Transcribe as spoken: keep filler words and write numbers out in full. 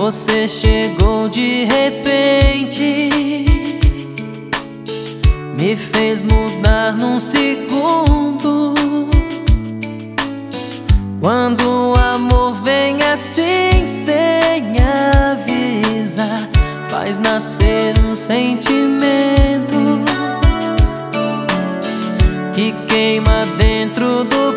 Você chegou de repente, me fez mudar num segundo. Quando o amor vem assim sem avisar, faz nascer um sentimento que queima dentro do